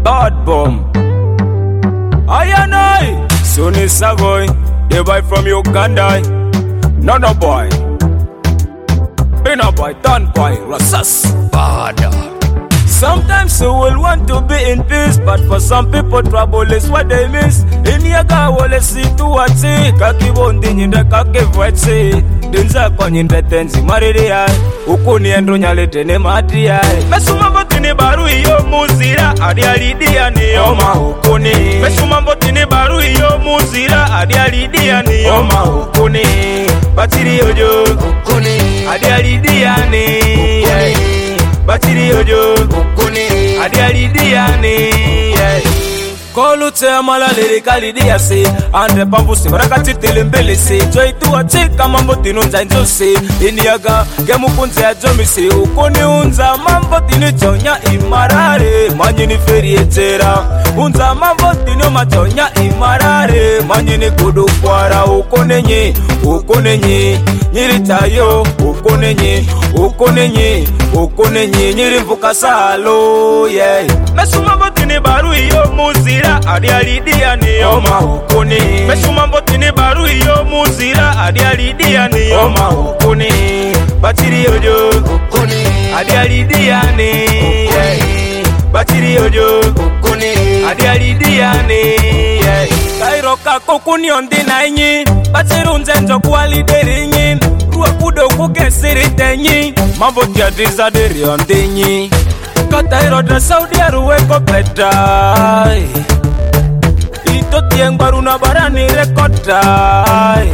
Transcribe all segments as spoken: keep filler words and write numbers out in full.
Hard bomb. I and I, Sunny Savoy, the boy from Uganda. No no boy, in a boy, done boy, Rasas, bad. Sometimes you will want to be in peace, but for some people trouble is what they miss. In yaga wole si tuwati, kaki bondi nyinde kake vwetse. Dinza kwa nyinde tenzi mariri ya, uku ni endo nyalete ne mati ya. Mesuma mboti ni baru iyo muzira, adi alidia ni oma ukuni. Mesuma mboti ni baru iyo muzira, adi alidia ni oma ukuni. Batiri ojo ukuni, adi alidia ni ukuni. Batiri ojo ukuni, adi alidia ni yeah. Kolute amala lirikali dia se ande pambu se barakati telembele se joy tu achika mambo tinunza njose iniaga gemu kunze ya jomi se ukuni unza mambo tinu chonya imarare manyini feri etera unza mambo tinu machonya imarare manyini kudu kwara ukonenye ukonenye nyiri tayo ukonenye ukonenye ukonenye nyiri mvuka salo yeah. Mesuma botini baru iyo muzira adi alidia ni oma ukuni. Mesuma botini baru iyo muzira adi alidia ni oma ukuni. Batiri ojo ukuni, adi alidia ni yeah. Batiri ojo ukuni, adi alidia ni yeah. Kairoka kokuni ondina inyi batiru nzenjo kualideri inyi ruwa kudo kukesiri tenyi mambo tia driza deri ondinyi kata irodra Saudi aruweko petai ito tiengbaru na barani rekotai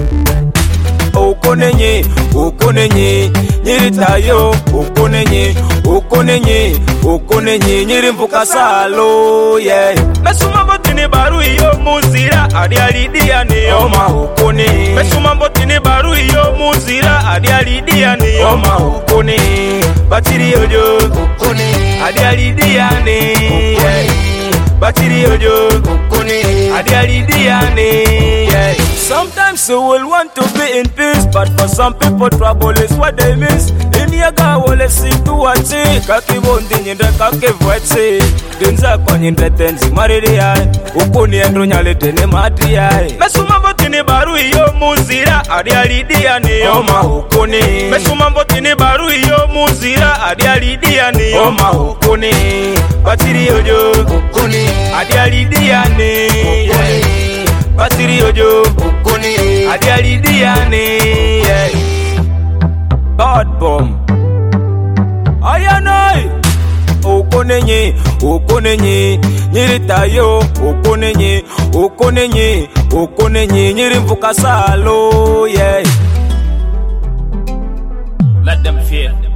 ukonenye ukonenye nyiri tayo ukonenye ukonenye ukonenye nyiri mvuka salo yeah. Mesuma botini baru iyo muzira adi alidia ni oma ukuni. Mesuma botini baru iyo muzira adi alidia ni oma ukuni. Batiri ojo ukuni, adi alidia ni yeah. Batiri ojo ukuni, adi alidia ni yeah. Sometimes you will want to be in peace, but for some people trouble is what they miss. In yaga wole si tuwati, kaki bondi nyinde kake vwetse. Dinza kwa nyinde tenzi mariri ya, ukuni endo nyalete ne mati ya. Mesuma botini baru iyo muzira, adi alidia ni oma ukuni. Mesuma botini baru iyo muzira, adi alidia ni oma ukuni. Batiri ojo ukuni, adi alidia ni yeah. Batiri ojo ukuni, adi alidia ni yeah. Hard bomb. Ayanai ukonenye ukonenye nyiri tayo ukonenye ukonenye ukonenye nyiri mvuka salo yeah. Let them fear.